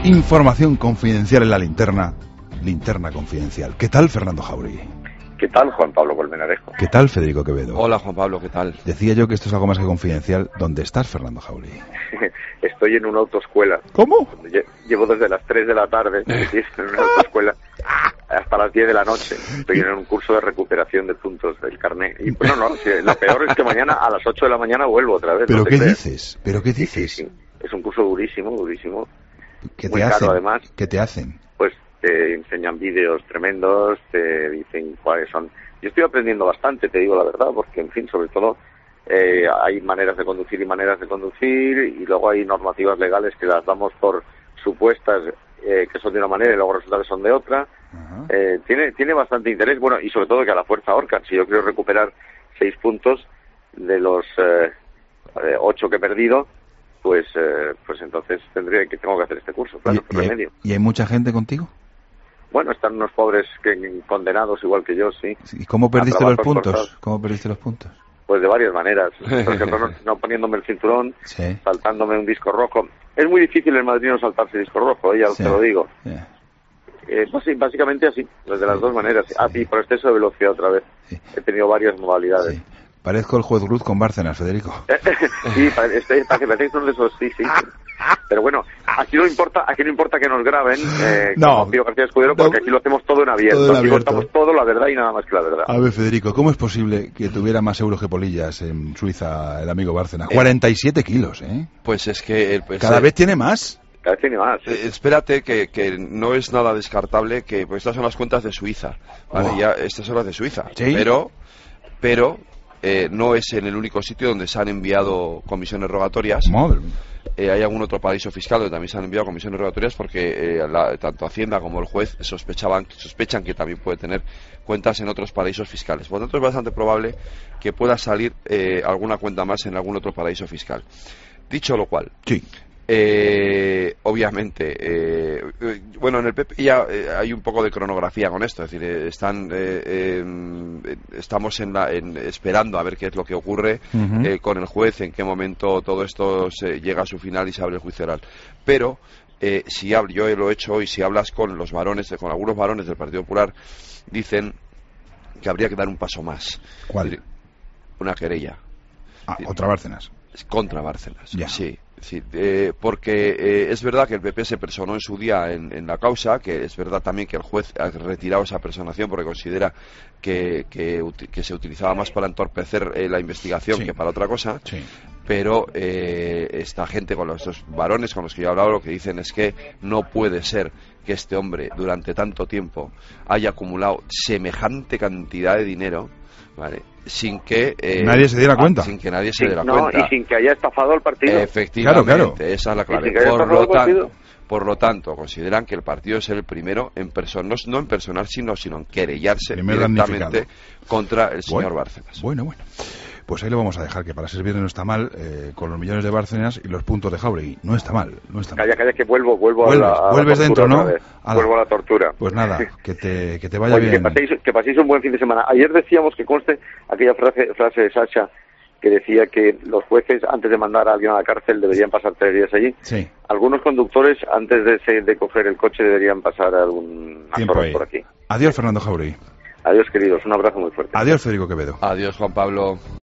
Información confidencial en la linterna. Linterna confidencial. ¿Qué tal, Fernando Jauregui? ¿Qué tal, Juan Pablo Colmenarejo? ¿Qué tal, Federico Quevedo? Hola, Juan Pablo, ¿qué tal? Decía yo que esto es algo más que confidencial. ¿Dónde estás, Fernando Jauregui? Estoy en una autoescuela. ¿Cómo? Llevo desde las 3 de la tarde en una autoescuela hasta las 10 de la noche. Estoy en un curso de recuperación de puntos del carnet. Y bueno, no, lo peor es que mañana a las 8 de la mañana vuelvo otra vez. ¿Pero no qué crees. dices? ¿Pero qué dices? Sí. Es un curso durísimo. ¿Qué muy te hacen? caro, además. ¿Qué te hacen? Pues te enseñan vídeos tremendos, te dicen cuáles son. Yo estoy aprendiendo bastante, te digo la verdad, porque, en fin, sobre todo hay maneras de conducir y maneras de conducir, y luego hay normativas legales que las damos por supuestas que son de una manera y luego resulta que son de otra. Tiene bastante interés, bueno, y sobre todo que a la fuerza ahorcan. Si yo quiero recuperar 6 puntos de los 8 que he perdido, pues entonces tengo que hacer este curso, claro, por remedio. ¿Y hay mucha gente contigo? Bueno, están unos pobres condenados igual que yo, sí. ¿Y cómo perdiste los puntos? ¿Cómo perdiste los puntos? Pues de varias maneras. Por ejemplo, no poniéndome el cinturón, sí. Saltándome un disco rojo. Es muy difícil en Madrid no saltarse disco rojo, ya sí. te lo digo. Sí. Pues sí, básicamente así, de las dos maneras. Sí. Y por exceso de velocidad otra vez. Sí. He tenido varias modalidades. Sí. Parezco el juez Cruz con Bárcenas, Federico. Sí, parece uno de esos, sí. Pero bueno, aquí no importa que nos graben, como Pío García Escudero, porque aquí lo hacemos todo en abierto. Aquí contamos todo, la verdad y nada más que la verdad. A ver, Federico, ¿cómo es posible que tuviera más euros que polillas en Suiza el amigo Bárcenas? 47 kilos, ¿eh? Pues es que... Cada vez tiene más. Cada vez tiene más. Sí. Espérate, que no es nada descartable, que pues estas son las cuentas de Suiza, ¿vale? Ya, estas son las de Suiza. ¿Sí? Pero no es en el único sitio donde se han enviado comisiones rogatorias. Madre mía. Hay algún otro paraíso fiscal donde también se han enviado comisiones rogatorias porque tanto Hacienda como el juez sospechan que también puede tener cuentas en otros paraísos fiscales. Por lo tanto, es bastante probable que pueda salir alguna cuenta más en algún otro paraíso fiscal. Dicho lo cual, sí. Obviamente, bueno, en el PP ya hay un poco de cronografía con esto, es decir, estamos esperando a ver qué es lo que ocurre con el juez, en qué momento todo esto llega a su final y se abre el juicio oral. Pero yo lo he hecho, y si hablas con algunos varones del Partido Popular, dicen que habría que dar un paso más. ¿Cuál? Una querella. ¿Contra Bárcenas? Contra Bárcenas, ya. Sí, porque es verdad que el PP se personó en su día en la causa, que es verdad también que el juez ha retirado esa personación porque considera que se utilizaba más para entorpecer la investigación que para otra cosa. Sí. Pero esta gente, estos varones con los que yo he hablado, lo que dicen es que no puede ser que este hombre durante tanto tiempo haya acumulado semejante cantidad de dinero, ¿vale?, sin que nadie se diera cuenta. Sin que nadie se diera cuenta. Y sin que haya estafado al partido. Efectivamente, claro. Esa es la clave. Por lo tanto, consideran que el partido es el primero en no en personar, sino en querellarse directamente contra el señor Bárcenas. Bueno. Pues ahí lo vamos a dejar, que para ser viernes no está mal, con los millones de Bárcenas y los puntos de Jauregui. No está mal. Calla, que vuelvo a la vuelves dentro, ¿no? Vuelvo a la tortura. Pues nada, que te vaya bien. Que paséis un buen fin de semana. Ayer decíamos que conste aquella frase de Sacha que decía que los jueces, antes de mandar a alguien a la cárcel, deberían pasar 3 días allí. Sí. Algunos conductores, antes de coger el coche, deberían pasar algunas horas por aquí. Adiós, Fernando Jauregui. Adiós, queridos. Un abrazo muy fuerte. Adiós, Federico Quevedo. Adiós, Juan Pablo.